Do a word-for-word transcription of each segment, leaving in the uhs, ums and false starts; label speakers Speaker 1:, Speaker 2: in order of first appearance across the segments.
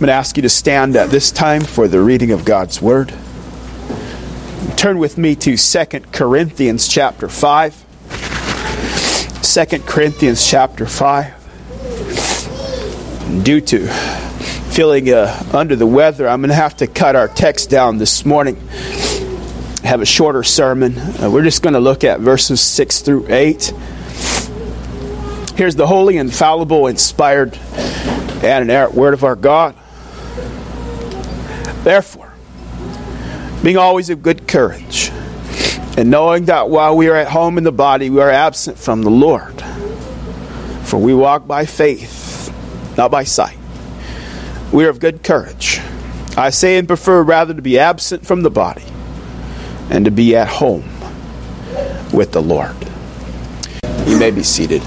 Speaker 1: I'm going to ask you to stand at this time for the reading of God's Word. Turn with me to Second Corinthians chapter five. Second Corinthians chapter five. Due to feeling uh, under the weather, I'm going to have to cut our text down this morning. Have a shorter sermon. Uh, we're just going to look at verses six through eight. Here's the holy, infallible, inspired, and inerrant Word of our God. Therefore, being always of good courage, and knowing that while we are at home in the body, we are absent from the Lord. For we walk by faith, not by sight. We are of good courage. I say and prefer rather to be absent from the body, and to be at home with the Lord. You may be seated.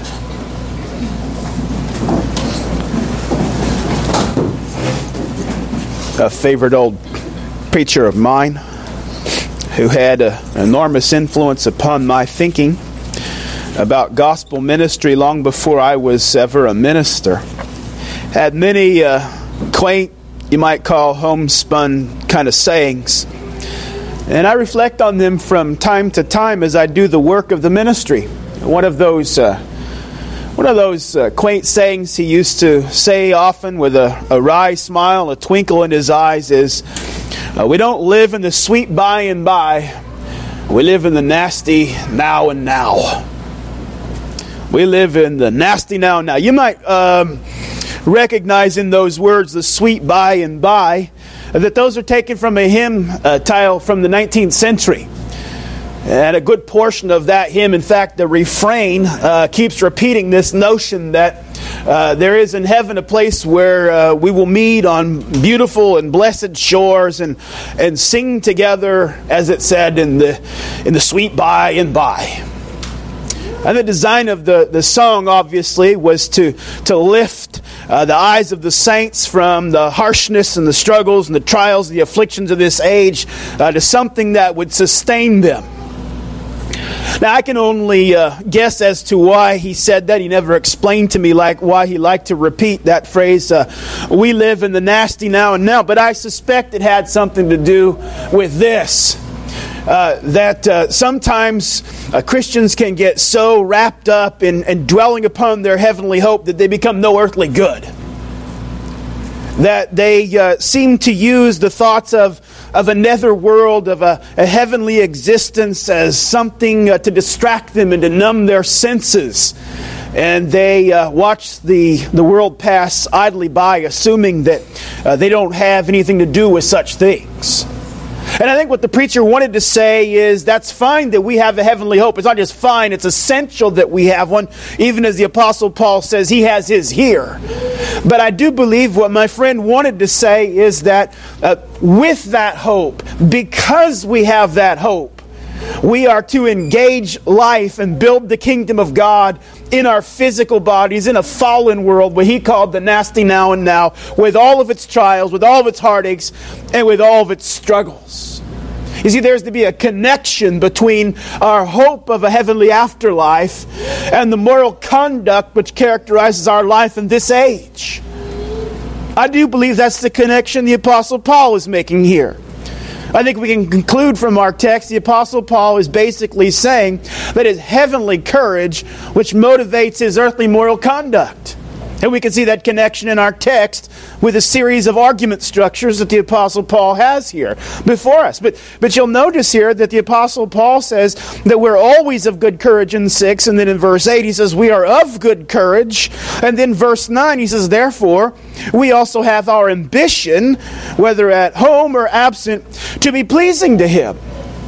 Speaker 1: A favorite old preacher of mine who had a, an enormous influence upon my thinking about gospel ministry long before I was ever a minister, had many uh, quaint, you might call homespun kind of sayings. And I reflect on them from time to time as I do the work of the ministry. One of those uh, one of those uh, quaint sayings he used to say often with a, a wry smile, a twinkle in his eyes is, uh, we don't live in the sweet by and by, we live in the nasty now and now. We live in the nasty now and now. You might um, recognize in those words the sweet by and by, that those are taken from a hymn uh, title from the nineteenth century. And a good portion of that hymn, in fact, the refrain uh, keeps repeating this notion that uh, there is in heaven a place where uh, we will meet on beautiful and blessed shores and and sing together, as it said, in the in the sweet by and by. And the design of the, the song, obviously, was to, to lift uh, the eyes of the saints from the harshness and the struggles and the trials, the afflictions of this age, uh, to something that would sustain them. Now, I can only uh, guess as to why he said that. He never explained to me like why he liked to repeat that phrase, uh, we live in the nasty now and now. But I suspect it had something to do with this. Uh, that uh, sometimes uh, Christians can get so wrapped up in, in dwelling upon their heavenly hope that they become no earthly good. That they uh, seem to use the thoughts of, of a nether world, of a, a heavenly existence as something uh, to distract them and to numb their senses. And they uh, watch the, the world pass idly by, assuming that uh, they don't have anything to do with such things. And I think what the preacher wanted to say is that's fine that we have a heavenly hope. It's not just fine, it's essential that we have one, even as the Apostle Paul says he has his here. But I do believe what my friend wanted to say is that uh, with that hope, because we have that hope, we are to engage life and build the kingdom of God in our physical bodies, in a fallen world, what he called the nasty now and now, with all of its trials, with all of its heartaches, and with all of its struggles. You see, there's to be a connection between our hope of a heavenly afterlife and the moral conduct which characterizes our life in this age. I do believe that's the connection the Apostle Paul is making here. I think we can conclude from our text, the Apostle Paul is basically saying that it's heavenly courage which motivates his earthly moral conduct. And we can see that connection in our text with a series of argument structures that the Apostle Paul has here before us. But but you'll notice here that the Apostle Paul says that we're always of good courage in six, and then in verse eight he says we are of good courage. And then verse nine he says, therefore, we also have our ambition, whether at home or absent, to be pleasing to Him.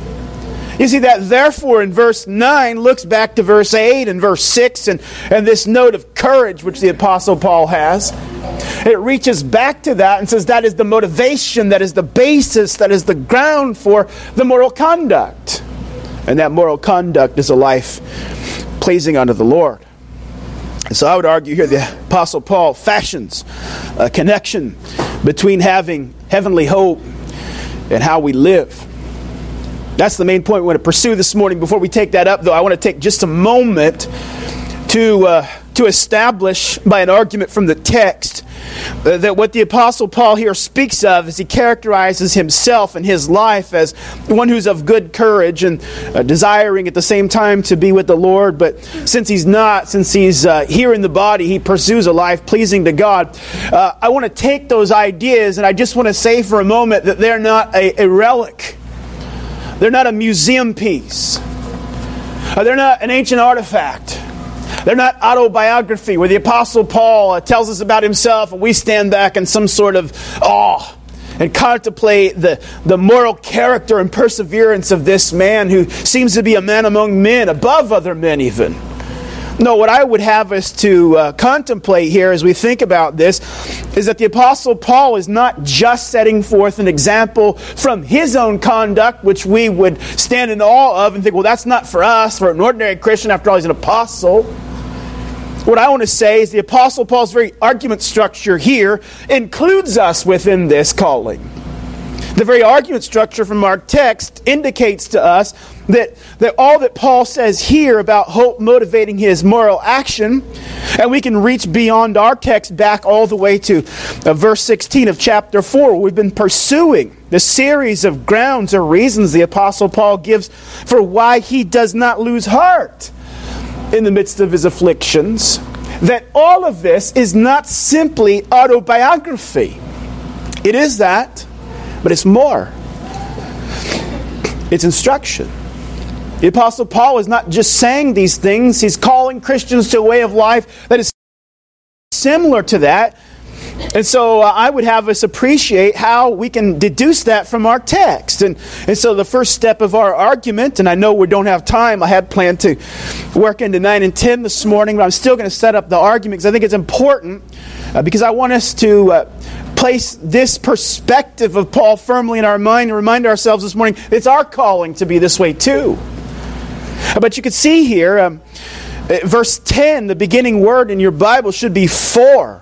Speaker 1: You see that therefore in verse nine looks back to verse eight and verse six and, and this note of courage which the Apostle Paul has. It reaches back to that and says that is the motivation, that is the basis, that is the ground for the moral conduct. And that moral conduct is a life pleasing unto the Lord. And so I would argue here the Apostle Paul fashions a connection between having heavenly hope and how we live. That's the main point we want to pursue this morning. Before we take that up, though, I want to take just a moment to uh, to establish by an argument from the text That what the Apostle Paul here speaks of is he characterizes himself and his life as one who's of good courage and uh, desiring at the same time to be with the Lord. But since he's not, since he's uh, here in the body, he pursues a life pleasing to God. Uh, I want to take those ideas and I just want to say for a moment that they're not a, a relic. They're not a museum piece. Uh, they're not an ancient artifact. They're not autobiography where the Apostle Paul uh, tells us about himself and we stand back in some sort of awe and contemplate the, the moral character and perseverance of this man who seems to be a man among men, above other men even. No, what I would have us to uh, contemplate here as we think about this is that the Apostle Paul is not just setting forth an example from his own conduct, which we would stand in awe of and think, well, that's not for us, for an ordinary Christian. After all, he's an apostle. What I want to say is the Apostle Paul's very argument structure here includes us within this calling. The very argument structure from our text indicates to us that, that all that Paul says here about hope motivating his moral action, and we can reach beyond our text back all the way to uh, verse sixteen of chapter four. We've been pursuing the series of grounds or reasons the Apostle Paul gives for why he does not lose heart in the midst of his afflictions. That all of this is not simply autobiography. It is that, but it's more. It's instruction. The Apostle Paul is not just saying these things. He's calling Christians to a way of life that is similar to that. And so uh, I would have us appreciate how we can deduce that from our text. And, and so the first step of our argument, and I know we don't have time. I had planned to work into nine and ten this morning, but I'm still going to set up the argument because I think it's important uh, because I want us to uh, place this perspective of Paul firmly in our mind and remind ourselves this morning it's our calling to be this way too. But you can see here, um, verse ten, the beginning word in your Bible should be for.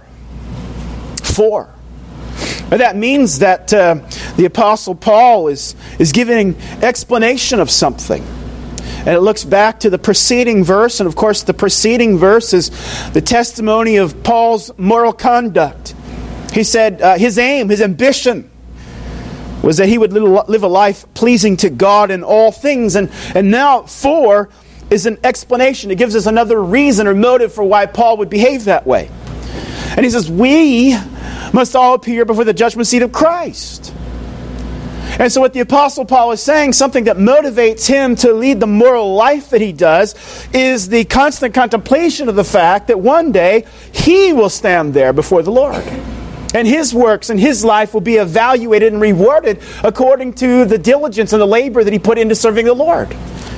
Speaker 1: For. And that means that uh, the Apostle Paul is, is giving explanation of something. And it looks back to the preceding verse, and of course the preceding verse is the testimony of Paul's moral conduct. He said uh, his aim, his ambition, was that he would live a life pleasing to God in all things. And, and now for is an explanation. It gives us another reason or motive for why Paul would behave that way. And he says, we must all appear before the judgment seat of Christ. And so what the Apostle Paul is saying, something that motivates him to lead the moral life that he does, is the constant contemplation of the fact that one day he will stand there before the Lord. And his works and his life will be evaluated and rewarded according to the diligence and the labor that he put into serving the Lord.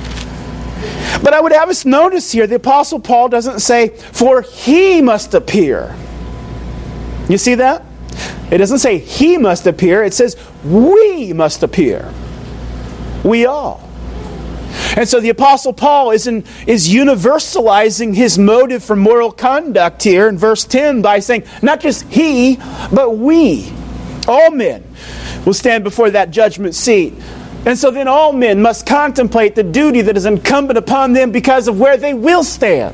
Speaker 1: But I would have us notice here, the Apostle Paul doesn't say, for he must appear. You see that? It doesn't say he must appear. It says we must appear. We all. And so the Apostle Paul is, in, is universalizing his motive for moral conduct here in verse ten by saying not just he, but we, all men, will stand before that judgment seat. And so then all men must contemplate the duty that is incumbent upon them because of where they will stand.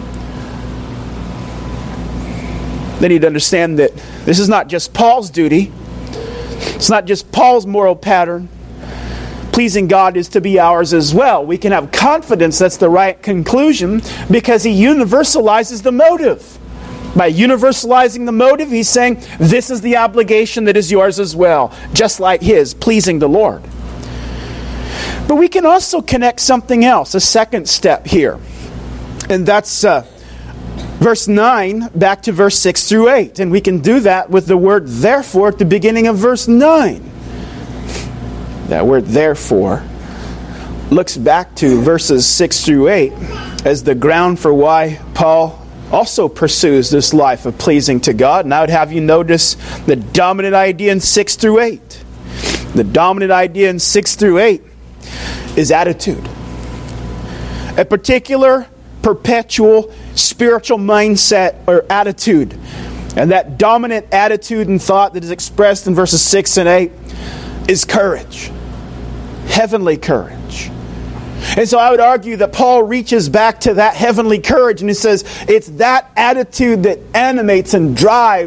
Speaker 1: They need to understand that this is not just Paul's duty. It's not just Paul's moral pattern. Pleasing God is to be ours as well. We can have confidence that's the right conclusion because he universalizes the motive. By universalizing the motive, he's saying this is the obligation that is yours as well, just like his, pleasing the Lord. But we can also connect something else, a second step here. And that's uh, verse nine back to verse six through eight. And we can do that with the word therefore at the beginning of verse nine. That word therefore looks back to verses six through eight as the ground for why Paul also pursues this life of pleasing to God. And I would have you notice the dominant idea in six through eight. The dominant idea in six through eight is attitude. A particular, perpetual, spiritual mindset or attitude. And that dominant attitude and thought that is expressed in verses six and eight is courage. Heavenly courage. And so I would argue that Paul reaches back to that heavenly courage and he says it's that attitude that animates and drives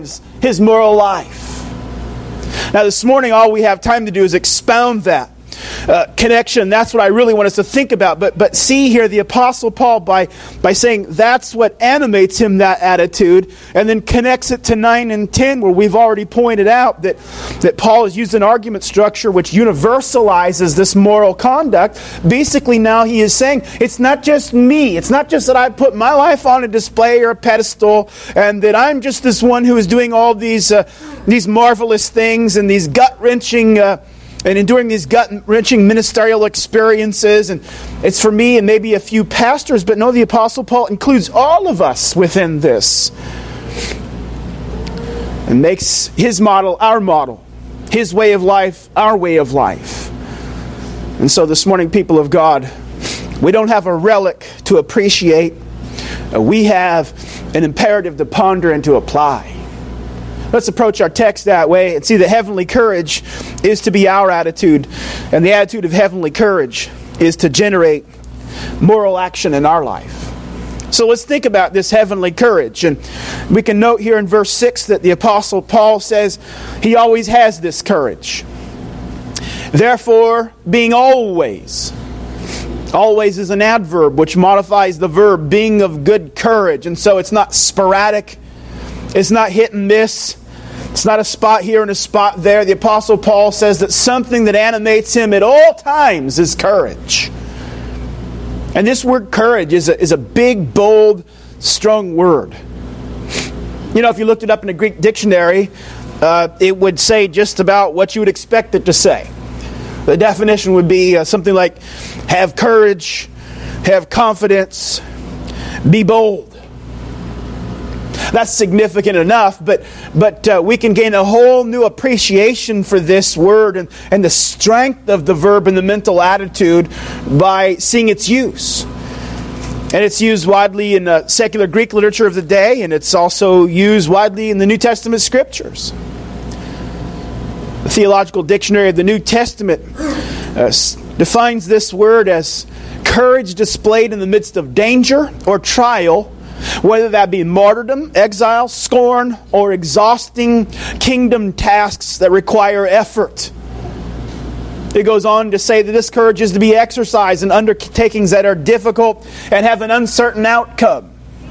Speaker 1: his moral life. Now this morning all we have time to do is expound that Uh, connection. That's what I really want us to think about. But but see here the Apostle Paul by, by saying that's what animates him, that attitude, and then connects it to nine and ten where we've already pointed out that, that Paul has used an argument structure which universalizes this moral conduct. Basically now he is saying it's not just me. It's not just that I put my life on a display or a pedestal and that I'm just this one who is doing all these, uh, these marvelous things and these gut-wrenching uh, and enduring these gut-wrenching ministerial experiences, and it's for me and maybe a few pastors, but no, the Apostle Paul includes all of us within this and makes his model our model, his way of life our way of life. And so this morning, people of God, we don't have a relic to appreciate. We have an imperative to ponder and to apply. Let's approach our text that way and see that heavenly courage is to be our attitude. And the attitude of heavenly courage is to generate moral action in our life. So let's think about this heavenly courage. And we can note here in verse six that the Apostle Paul says he always has this courage. Therefore, being always. Always is an adverb which modifies the verb being of good courage. And so it's not sporadic. It's not hit and miss. It's not a spot here and a spot there. The Apostle Paul says that something that animates him at all times is courage. And this word courage is a, is a big, bold, strong word. You know, if you looked it up in a Greek dictionary, uh, it would say just about what you would expect it to say. The definition would be uh, something like, have courage, have confidence, be bold. That's significant enough, but but uh, we can gain a whole new appreciation for this word and, and the strength of the verb and the mental attitude by seeing its use. And it's used widely in uh, secular Greek literature of the day, and it's also used widely in the New Testament scriptures. The Theological Dictionary of the New Testament uh, defines this word as courage displayed in the midst of danger or trial, whether that be martyrdom, exile, scorn, or exhausting kingdom tasks that require effort. It goes on to say that this courage is to be exercised in undertakings that are difficult and have an uncertain outcome.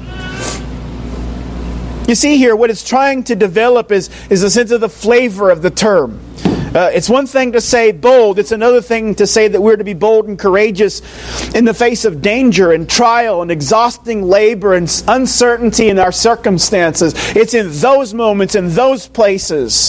Speaker 1: You see here, what it's trying to develop is, is a sense of the flavor of the term. Uh, it's one thing to say bold. It's another thing to say that we're to be bold and courageous in the face of danger and trial and exhausting labor and uncertainty in our circumstances. It's in those moments, in those places,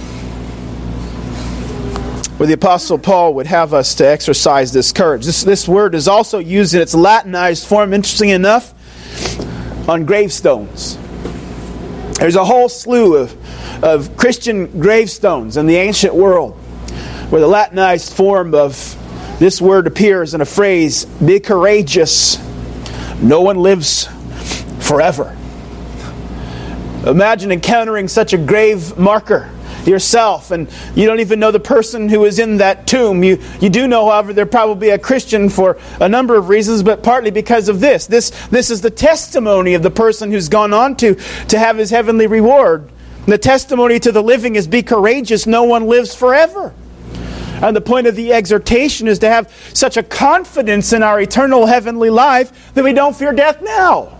Speaker 1: where the Apostle Paul would have us to exercise this courage. This, this word is also used in its Latinized form, interestingly enough, on gravestones. There's a whole slew of of Christian gravestones in the ancient world where the Latinized form of this word appears in a phrase, be courageous, no one lives forever. Imagine encountering such a grave marker yourself, and you don't even know the person who is in that tomb. You you do know, however, they're probably a Christian for a number of reasons, but partly because of this. This this is the testimony of the person who's gone on to, to have his heavenly reward. And the testimony to the living is be courageous, no one lives forever. And the point of the exhortation is to have such a confidence in our eternal heavenly life that we don't fear death now.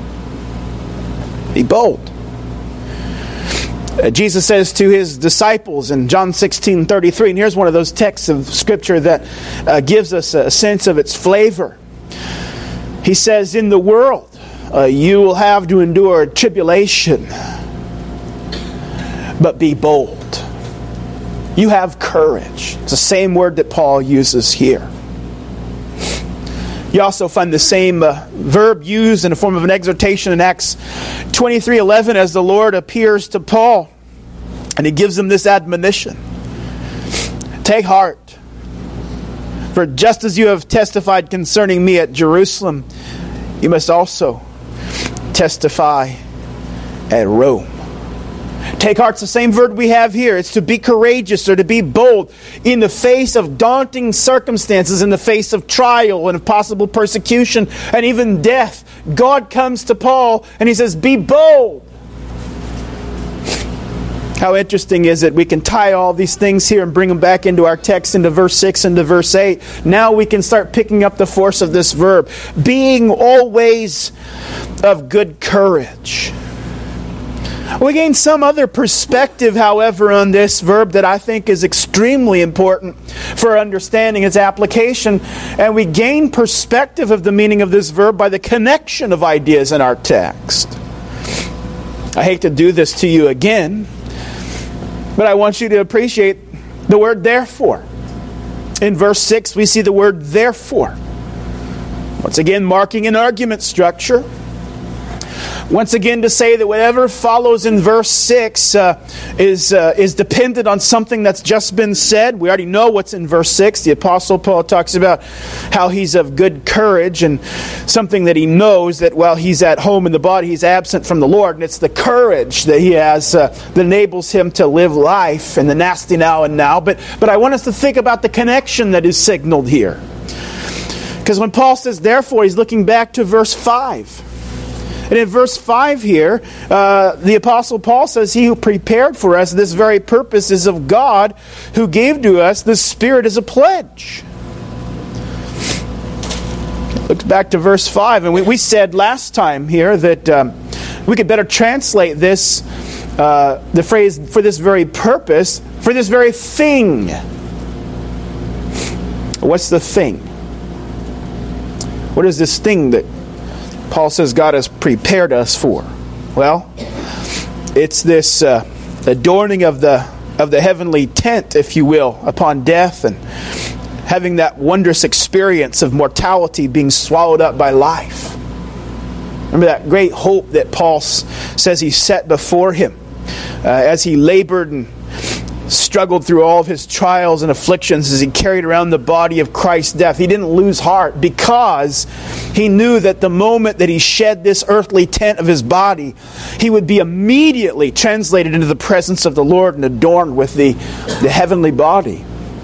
Speaker 1: Be bold. Uh, Jesus says to his disciples in John sixteen thirty-three, and here's one of those texts of Scripture that uh, gives us a sense of its flavor. He says, in the world uh, you will have to endure tribulation, but be bold. You have courage. It's the same word that Paul uses here. You also find the same uh, verb used in the form of an exhortation in Acts twenty-three eleven as the Lord appears to Paul and he gives him this admonition. Take heart, for just as you have testified concerning me at Jerusalem, you must also testify at Rome. Take heart's the same word we have here. It's to be courageous or to be bold in the face of daunting circumstances, in the face of trial and of possible persecution and even death. God comes to Paul and he says, be bold. How interesting is it? We can tie all these things here and bring them back into our text, into verse six, into verse eight. Now we can start picking up the force of this verb. Being always of good courage. We gain some other perspective, however, on this verb that I think is extremely important for understanding its application. And we gain perspective of the meaning of this verb by the connection of ideas in our text. I hate to do this to you again, but I want you to appreciate the word therefore. In verse six, we see the word therefore. Once again, marking an argument structure. Once again, to say that whatever follows in verse six uh, is uh, is dependent on something that's just been said. We already know what's in verse six. The Apostle Paul talks about how he's of good courage, and something that he knows that while he's at home in the body, he's absent from the Lord. And it's the courage that he has uh, that enables him to live life in the nasty now and now. But, but I want us to think about the connection that is signaled here. Because when Paul says therefore, he's looking back to verse five. And in verse five here, uh, the Apostle Paul says, He who prepared for us this very purpose is of God, who gave to us the Spirit as a pledge. Look back to verse five, and we, we said last time here that um, we could better translate this, uh, the phrase, for this very purpose, for this very thing. What's the thing? What is this thing that Paul says God has prepared us for? Well, it's this uh, adorning of the of the heavenly tent, if you will, upon death, and having that wondrous experience of mortality being swallowed up by life. Remember that great hope that Paul says he set before him uh, as he labored and struggled through all of his trials and afflictions as he carried around the body of Christ's death. He didn't lose heart because he knew that the moment that he shed this earthly tent of his body, he would be immediately translated into the presence of the Lord and adorned with the, the heavenly body.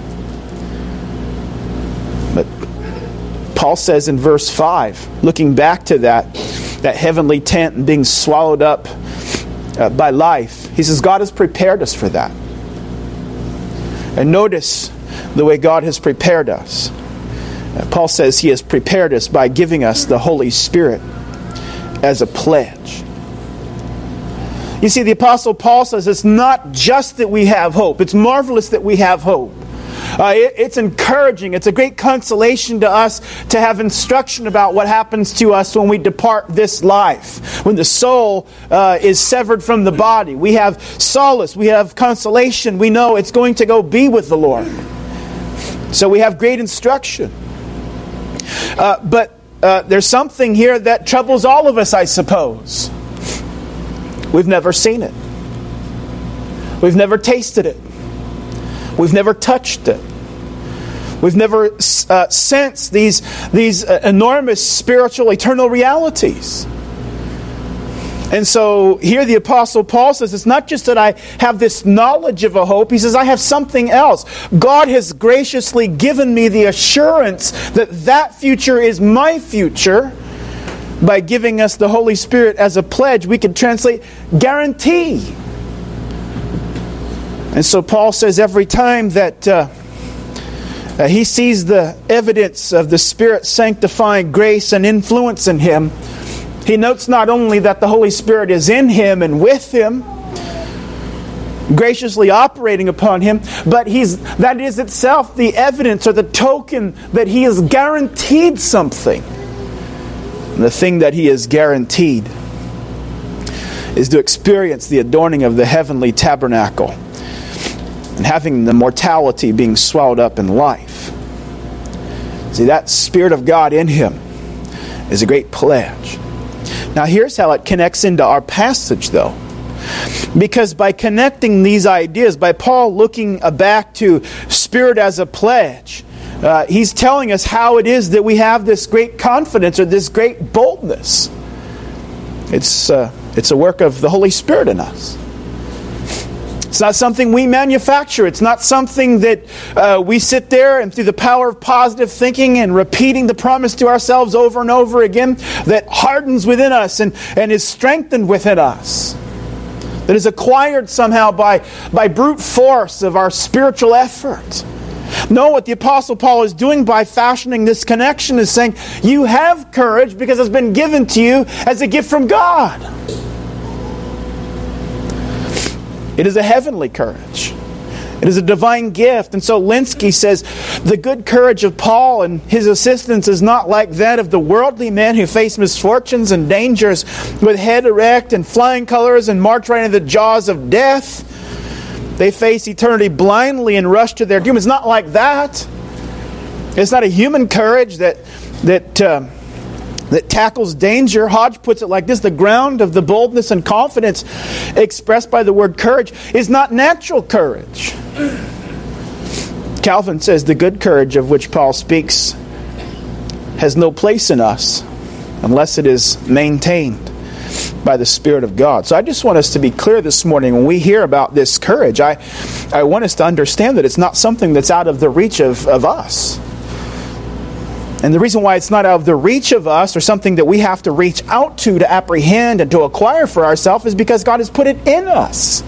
Speaker 1: But Paul says in verse five, looking back to that, that heavenly tent and being swallowed up uh, by life, he says God has prepared us for that. And notice the way God has prepared us. Paul says He has prepared us by giving us the Holy Spirit as a pledge. You see, the Apostle Paul says it's not just that we have hope. It's marvelous that we have hope. Uh, it, it's encouraging. It's a great consolation to us to have instruction about what happens to us when we depart this life. When the soul uh, is severed from the body. We have solace. We have consolation. We know it's going to go be with the Lord. So we have great instruction. Uh, but uh, there's something here that troubles all of us, I suppose. We've never seen it. We've never tasted it. We've never touched it. We've never uh, sensed these, these uh, enormous spiritual, eternal realities. And so here the Apostle Paul says, it's not just that I have this knowledge of a hope. He says, I have something else. God has graciously given me the assurance that that future is my future by giving us the Holy Spirit as a pledge. We could translate guarantee. And so Paul says every time that uh, uh, he sees the evidence of the Spirit's sanctifying grace and influence in him, he notes not only that the Holy Spirit is in him and with him, graciously operating upon him, but he's that is itself the evidence or the token that he is guaranteed something. And the thing that he is guaranteed is to experience the adorning of the heavenly tabernacle and having the mortality being swallowed up in life. See, that Spirit of God in him is a great pledge. Now here's how it connects into our passage, though. Because by connecting these ideas, by Paul looking back to Spirit as a pledge, uh, he's telling us how it is that we have this great confidence or this great boldness. It's, uh, it's a work of the Holy Spirit in us. It's not something we manufacture. It's not something that uh, we sit there and through the power of positive thinking and repeating the promise to ourselves over and over again that hardens within us and, and is strengthened within us. that is acquired somehow by, by brute force of our spiritual effort. No, what the Apostle Paul is doing by fashioning this connection is saying, you have courage because it's been given to you as a gift from God. It is a heavenly courage. It is a divine gift. And so Lenski says, the good courage of Paul and his assistants is not like that of the worldly men who face misfortunes and dangers with head erect and flying colors and march right into the jaws of death. They face eternity blindly and rush to their doom. It's not like that. It's not a human courage that that uh, that tackles danger. Hodge puts it like this: the ground of the boldness and confidence expressed by the word courage is not natural courage. Calvin says the good courage of which Paul speaks has no place in us unless it is maintained by the Spirit of God. So I just want us to be clear this morning when we hear about this courage. I, I want us to understand that it's not something that's out of the reach of, of us. And the reason why it's not out of the reach of us or something that we have to reach out to to apprehend and to acquire for ourselves is because God has put it in us.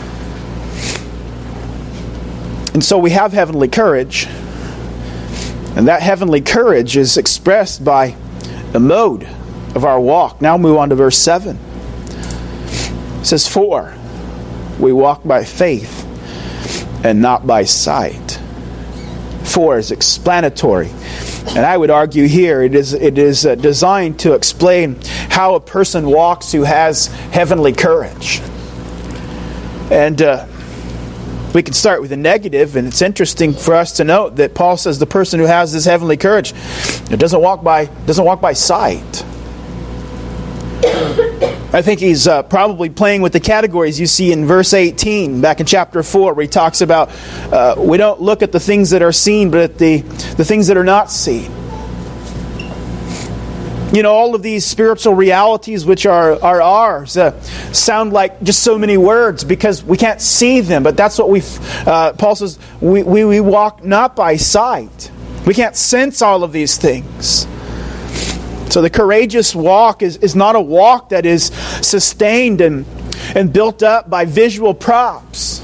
Speaker 1: And so we have heavenly courage. And that heavenly courage is expressed by the mode of our walk. Now move on to verse seven. It says, for we walk by faith and not by sight. For is explanatory. And I would argue here it is it is uh, designed to explain how a person walks who has heavenly courage. And uh, we can start with the negative, and it's interesting for us to note that Paul says the person who has this heavenly courage it doesn't walk by doesn't walk by sight. I think he's uh, probably playing with the categories you see in verse eighteen, back in chapter four, where he talks about uh, we don't look at the things that are seen, but at the, the things that are not seen. You know, all of these spiritual realities which are, are ours uh, sound like just so many words because we can't see them. But that's what we, uh, Paul says, we, we, we walk not by sight. We can't sense all of these things. So the courageous walk is, is not a walk that is sustained and, and built up by visual props.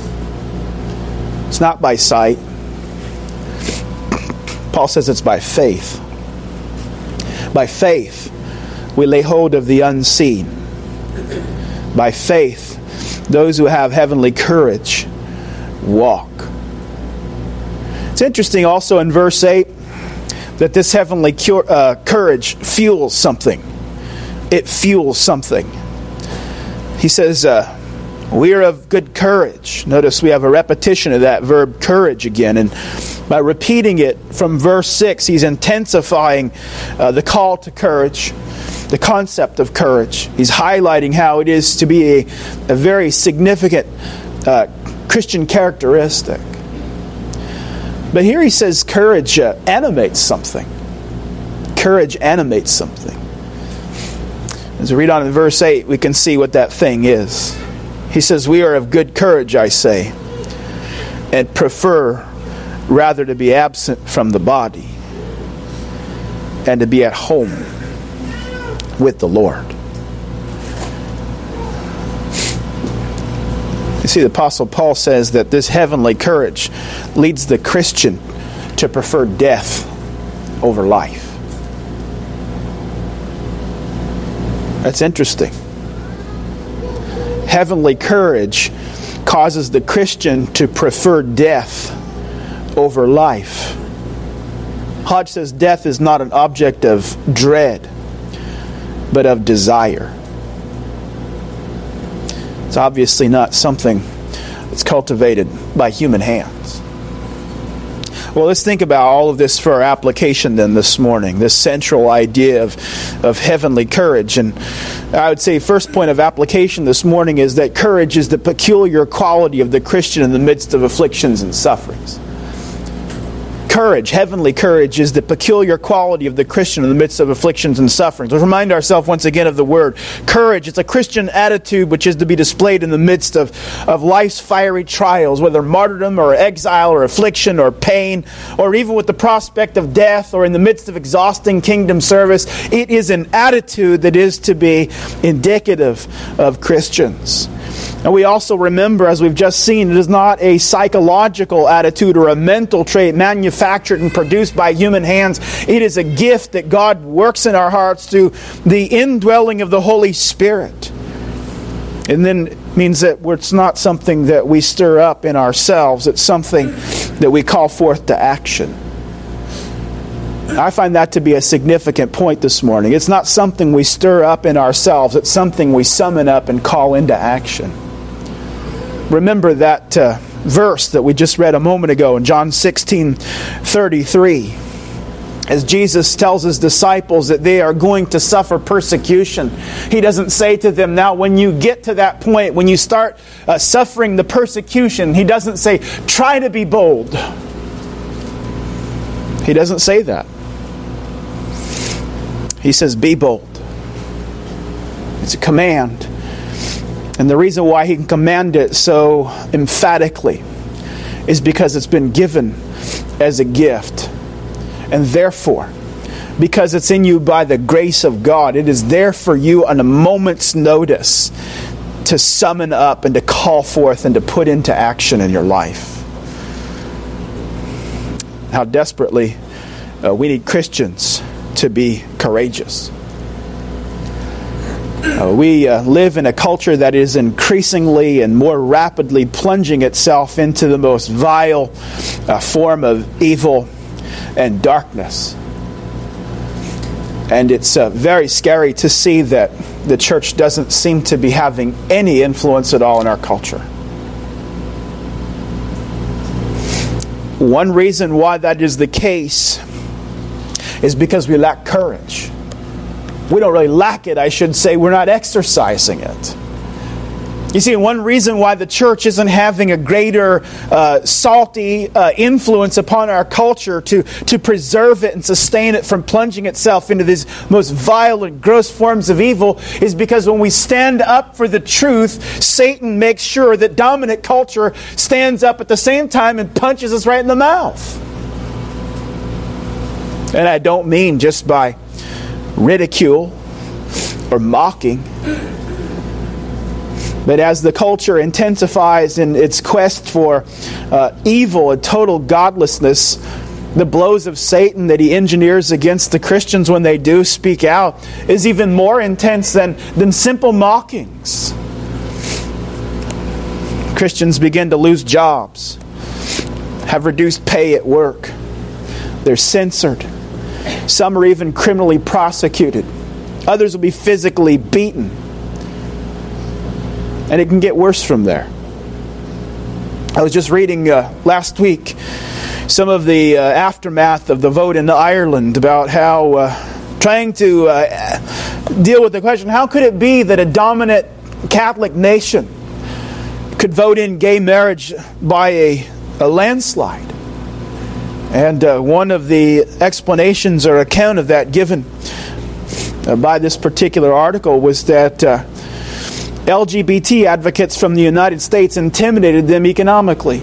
Speaker 1: It's not by sight. Paul says it's by faith. By faith, we lay hold of the unseen. By faith, those who have heavenly courage walk. It's interesting also in verse eight that this heavenly cure, uh, courage fuels something. It fuels something. He says, uh, we are of good courage. Notice we have a repetition of that verb courage again. And by repeating it from verse six, he's intensifying uh, the call to courage, the concept of courage. He's highlighting how it is to be a, a very significant uh, Christian characteristic. But here he says courage uh, animates something. Courage animates something. As we read on in verse eight, we can see what that thing is. He says, we are of good courage, I say, and prefer rather to be absent from the body and to be at home with the Lord. You see, the Apostle Paul says that this heavenly courage leads the Christian to prefer death over life. That's interesting. Heavenly courage causes the Christian to prefer death over life. Hodge says death is not an object of dread, but of desire. It's obviously not something that's cultivated by human hands. Well, let's think about all of this for our application then this morning, this central idea of, of heavenly courage. And I would say first point of application this morning is that courage is the peculiar quality of the Christian in the midst of afflictions and sufferings. Courage, heavenly courage, is the peculiar quality of the Christian in the midst of afflictions and sufferings. Let's remind ourselves once again of the word. Courage, it's a Christian attitude which is to be displayed in the midst of, of life's fiery trials, whether martyrdom or exile or affliction or pain, or even with the prospect of death or in the midst of exhausting kingdom service. It is an attitude that is to be indicative of Christians. And we also remember, as we've just seen, it is not a psychological attitude or a mental trait manufactured and produced by human hands. It is a gift that God works in our hearts through the indwelling of the Holy Spirit. And then it means that it's not something that we stir up in ourselves. It's something that we call forth to action. I find that to be a significant point this morning. It's not something we stir up in ourselves. It's something we summon up and call into action. Remember that uh, verse that we just read a moment ago in John sixteen thirty-three. As Jesus tells His disciples that they are going to suffer persecution, He doesn't say to them, now when you get to that point, when you start uh, suffering the persecution, He doesn't say, try to be bold. He doesn't say that. He says, be bold. It's a command. And the reason why He can command it so emphatically is because it's been given as a gift. And therefore, because it's in you by the grace of God, it is there for you on a moment's notice to summon up and to call forth and to put into action in your life. How desperately uh, we need Christians to be courageous. Uh, we uh, live in a culture that is increasingly and more rapidly plunging itself into the most vile uh, form of evil and darkness. And it's uh, very scary to see that the church doesn't seem to be having any influence at all in our culture. One reason why that is the case is because we lack courage. We don't really lack it, I should say. We're not exercising it. You see, one reason why the church isn't having a greater uh, salty uh, influence upon our culture to, to preserve it and sustain it from plunging itself into these most vile and gross forms of evil is because when we stand up for the truth, Satan makes sure that dominant culture stands up at the same time and punches us right in the mouth. And I don't mean just by ridicule or mocking. But as the culture intensifies in its quest for uh, evil and total godlessness, the blows of Satan that he engineers against the Christians when they do speak out is even more intense than, than simple mockings. Christians begin to lose jobs, have reduced pay at work. They're censored. Some are even criminally prosecuted. Others will be physically beaten. And it can get worse from there. I was just reading uh, last week some of the uh, aftermath of the vote in Ireland about how uh, trying to uh, deal with the question, how could it be that a dominant Catholic nation could vote in gay marriage by a, a landslide? And uh, one of the explanations or account of that given uh, by this particular article was that uh, L G B T advocates from the United States intimidated them economically.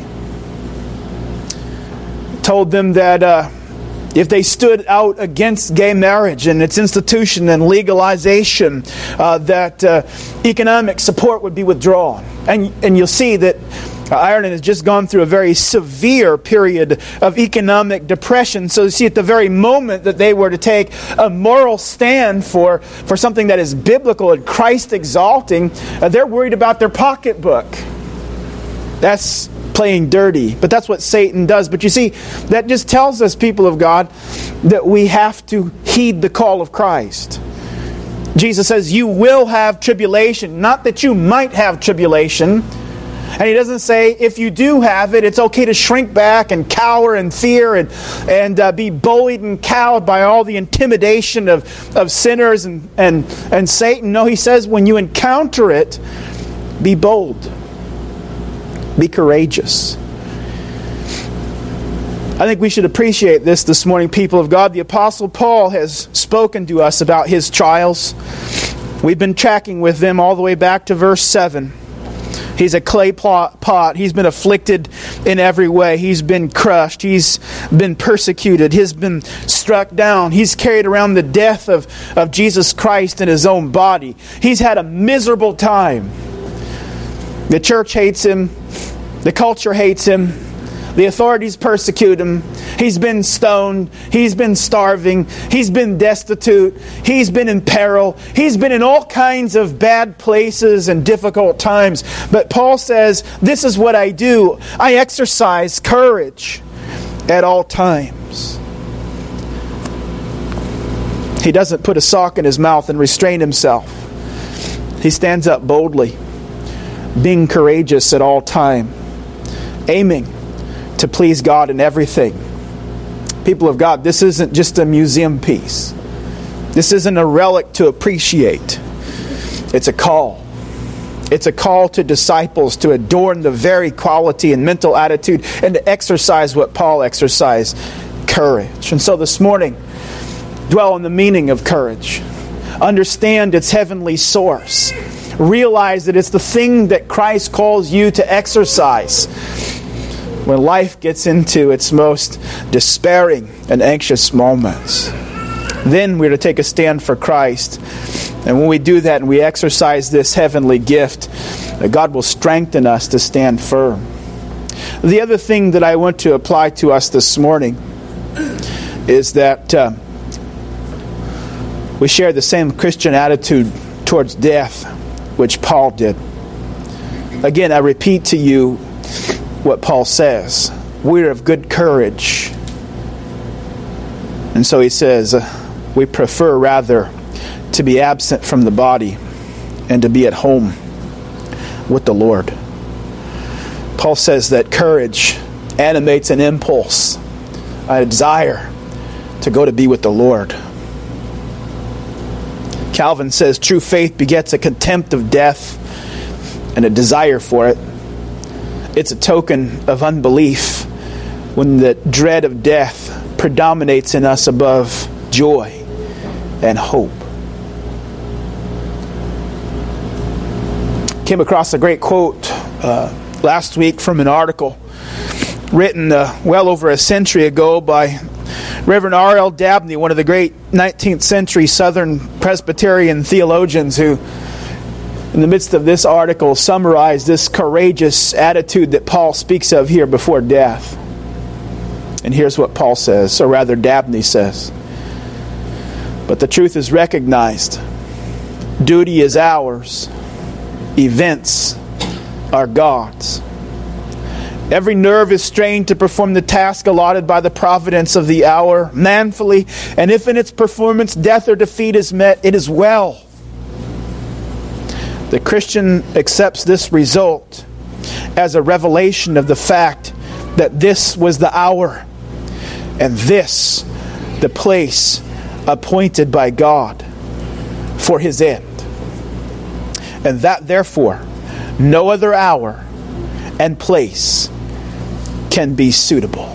Speaker 1: Told them that uh, if they stood out against gay marriage and its institution and legalization, uh, that uh, economic support would be withdrawn. And, and you'll see that Uh, Ireland has just gone through a very severe period of economic depression. So you see, at the very moment that they were to take a moral stand for, for something that is biblical and Christ-exalting, uh, they're worried about their pocketbook. That's playing dirty. But that's what Satan does. But you see, that just tells us, people of God, that we have to heed the call of Christ. Jesus says, you will have tribulation. Not that you might have tribulation. And he doesn't say, if you do have it, it's okay to shrink back and cower in fear and, and uh, be bullied and cowed by all the intimidation of, of sinners and, and, and Satan. No, he says, when you encounter it, be bold. Be courageous. I think we should appreciate this this morning, people of God. The Apostle Paul has spoken to us about his trials. We've been tracking with them all the way back to verse seven. He's a clay pot. He's been afflicted in every way. He's been crushed. He's been persecuted. He's been struck down. He's carried around the death of, of Jesus Christ in his own body. He's had a miserable time. The church hates him. The culture hates him. The authorities persecute him. He's been stoned. He's been starving. He's been destitute. He's been in peril. He's been in all kinds of bad places and difficult times. But Paul says, this is what I do. I exercise courage at all times. He doesn't put a sock in his mouth and restrain himself. He stands up boldly, being courageous at all time, aiming to please God in everything. People of God, this isn't just a museum piece. This isn't a relic to appreciate. It's a call. It's a call to disciples to adorn the very quality and mental attitude and to exercise what Paul exercised, courage. And so this morning, dwell on the meaning of courage. Understand its heavenly source. Realize that it's the thing that Christ calls you to exercise when life gets into its most despairing and anxious moments. Then we're to take a stand for Christ. And when we do that and we exercise this heavenly gift, God will strengthen us to stand firm. The other thing that I want to apply to us this morning is that uh, we share the same Christian attitude towards death, which Paul did. Again, I repeat to you what Paul says. We're of good courage. And so he says, uh, we prefer rather to be absent from the body and to be at home with the Lord. Paul says that courage animates an impulse, a desire to go to be with the Lord. Calvin says true faith begets a contempt of death and a desire for it. It's a token of unbelief when the dread of death predominates in us above joy and hope. Came across a great quote uh, last week from an article written uh, well over a century ago by Reverend R L Dabney, one of the great nineteenth century Southern Presbyterian theologians, who in the midst of this article summarized this courageous attitude that Paul speaks of here before death. And here's what Paul says, or rather Dabney says. But the truth is recognized. Duty is ours. Events are God's. Every nerve is strained to perform the task allotted by the providence of the hour, manfully, and if in its performance death or defeat is met, it is well. The Christian accepts this result as a revelation of the fact that this was the hour and this the place appointed by God for His end. And that therefore no other hour and place can be suitable.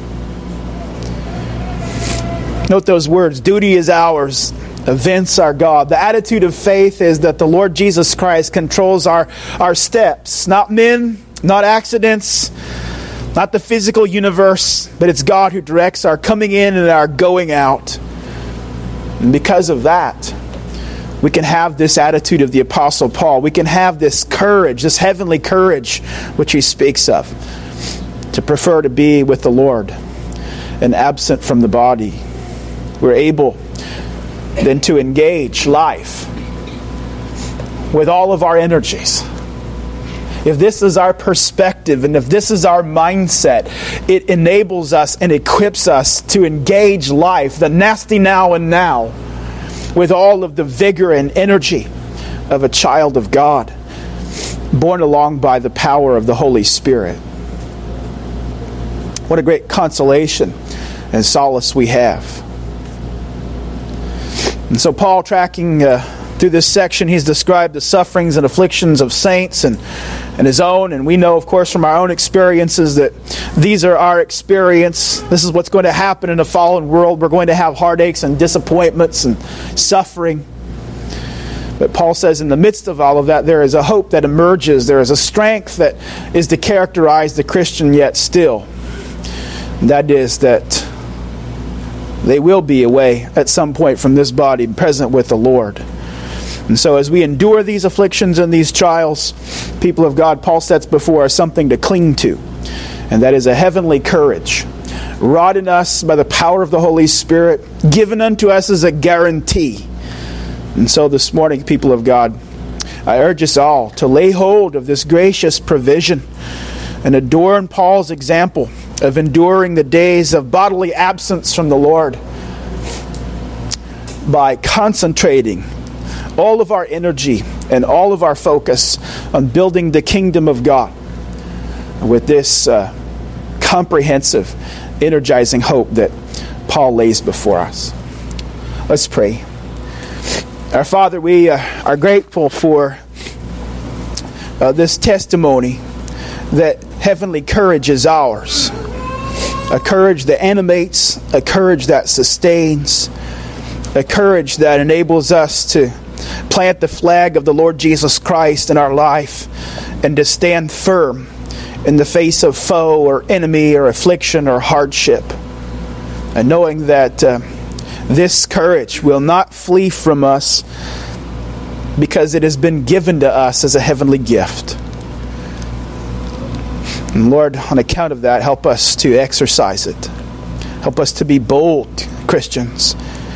Speaker 1: Note those words, duty is ours, events are God. The attitude of faith is that the Lord Jesus Christ controls our, our steps. Not men, not accidents, not the physical universe, but it's God who directs our coming in and our going out. And because of that, we can have this attitude of the Apostle Paul. We can have this courage, this heavenly courage, which he speaks of, to prefer to be with the Lord and absent from the body. We're able then to engage life with all of our energies. If this is our perspective and if this is our mindset, it enables us and equips us to engage life, the nasty now and now, with all of the vigor and energy of a child of God, borne along by the power of the Holy Spirit. What a great consolation and solace we have. And so Paul, tracking uh, through this section, he's described the sufferings and afflictions of saints and, and his own. And we know, of course, from our own experiences that these are our experience. This is what's going to happen in a fallen world. We're going to have heartaches and disappointments and suffering. But Paul says in the midst of all of that, there is a hope that emerges. There is a strength that is to characterize the Christian yet still. And that is that they will be away at some point from this body, present with the Lord. And so as we endure these afflictions and these trials, people of God, Paul sets before us something to cling to. And that is a heavenly courage, wrought in us by the power of the Holy Spirit, given unto us as a guarantee. And so this morning, people of God, I urge us all to lay hold of this gracious provision and adorn Paul's example of enduring the days of bodily absence from the Lord by concentrating all of our energy and all of our focus on building the kingdom of God with this uh, comprehensive, energizing hope that Paul lays before us. Let's pray. Our Father, we uh, are grateful for uh, this testimony that heavenly courage is ours. A courage that animates, a courage that sustains, a courage that enables us to plant the flag of the Lord Jesus Christ in our life and to stand firm in the face of foe or enemy or affliction or hardship. And knowing that uh, this courage will not flee from us because it has been given to us as a heavenly gift. And Lord, on account of that, help us to exercise it. Help us to be bold Christians,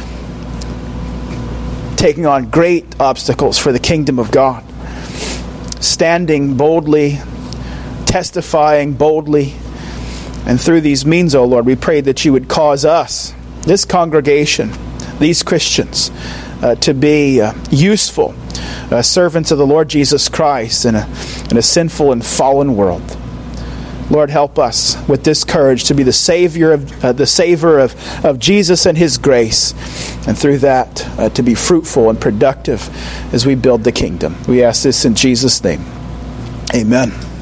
Speaker 1: taking on great obstacles for the kingdom of God, standing boldly, testifying boldly. And through these means, O Lord, we pray that you would cause us, this congregation, these Christians, uh, to be uh, useful uh, servants of the Lord Jesus Christ in a, in a sinful and fallen world. Lord, help us with this courage to be the Savior of uh, the savor of, of Jesus and His grace, and through that uh, to be fruitful and productive as we build the kingdom. We ask this in Jesus' name. Amen.